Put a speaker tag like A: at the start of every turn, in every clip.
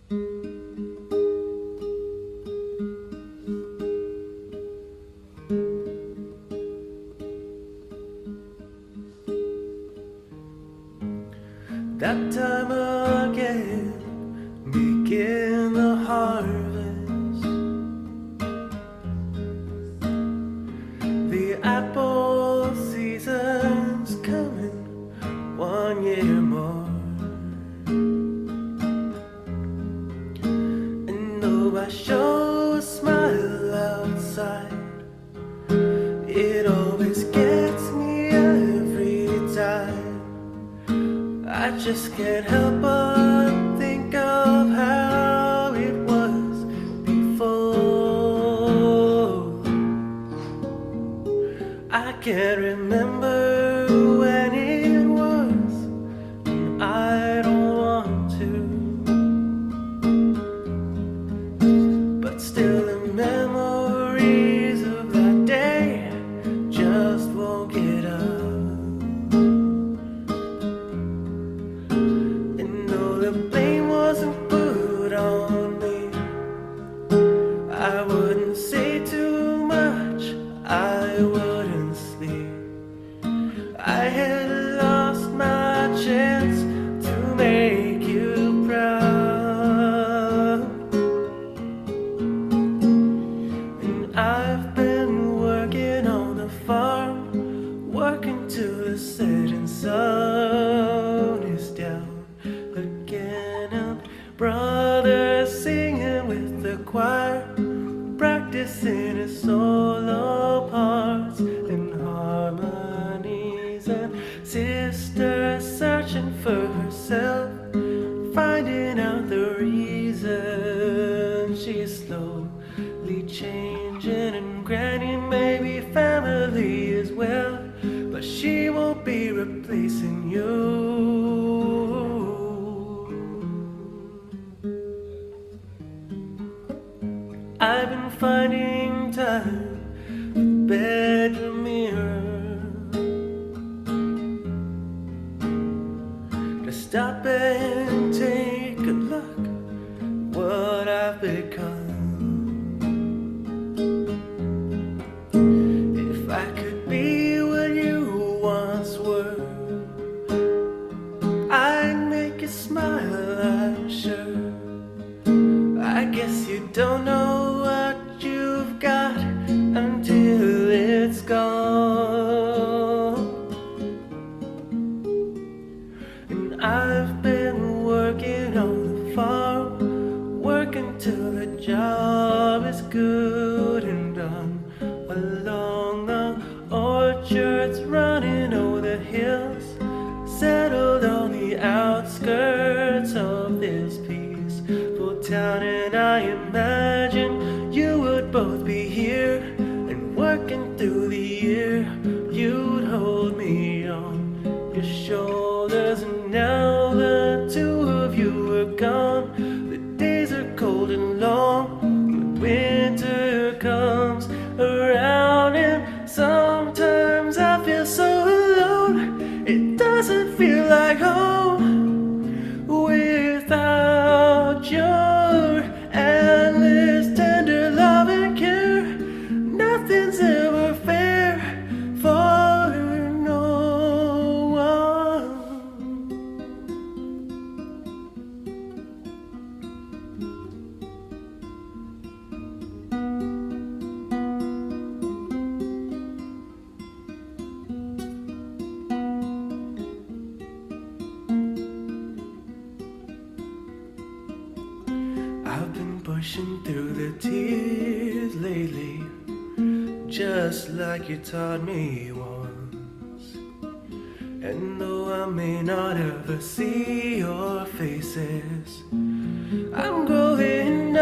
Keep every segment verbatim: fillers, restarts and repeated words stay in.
A: That time again, begin the harvest. The apple season's coming, one year more. And though I show a smile outside, it always gets me every time. I just can't help but think of how it was before. I can't remember when it was, and I don't want to. But still the memories of that day just won't get up. The blame wasn't put on me. I wouldn't say too much, I wouldn't sleep. I had lost my chance to make you proud. And I've been working on the farm, working till the setting sun is down. Again, and brothers singing with the choir, practicing his solo parts and harmonies, and sister searching for herself, finding out the reason she's slowly changing. And granny may be family as well, but she won't be replacing you. I've been finding time for the bedroom mirror to stop and take a look at what I've become. If I could be what you once were, I'd make you smile, I'm sure. I guess you don't know what you've got until it's gone. And I've been working on the farm, working till the job is good and done. Along the orchards, running over the hills, settled on the outskirts of this peaceful town. And I imagine you would both be here, and working through the year, you'd hold me on your shoulders. And now the two of you are gone, the days are cold and long, when winter comes around. And sometimes I feel so alone, it doesn't feel like home without your endless tender love and care. Nothing's ever fair for no one. I've been pushing through the tears lately, just like you taught me once. And though I may not ever see your faces, I'm growing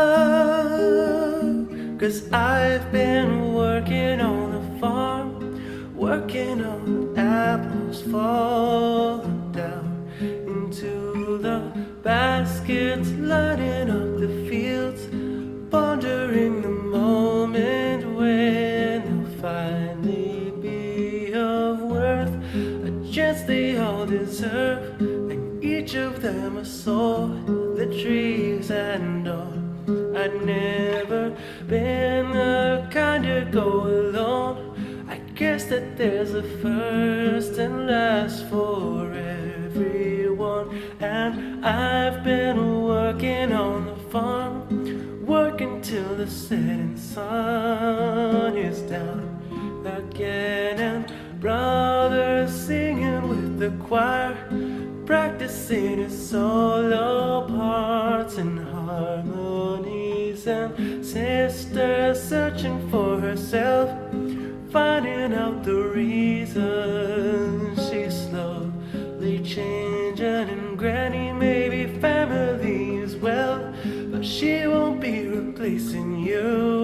A: up, 'cause I've been working on the farm, working on apples falling down into the baskets, lighting up the fields, pondering the moment when they'll finally be of worth, a chance they all deserve, and each of them a soul the trees and all. I'd never been the kind to go alone. I guess that there's a first and last for everyone. And I've been working on the farm, working till the setting sun is down again. And brothers singing with the choir, practicing his solo parts and harmonies. And sister searching for herself, finding out the reason. She's slowly changing, and Granny may be family as well, but she won't be replacing you.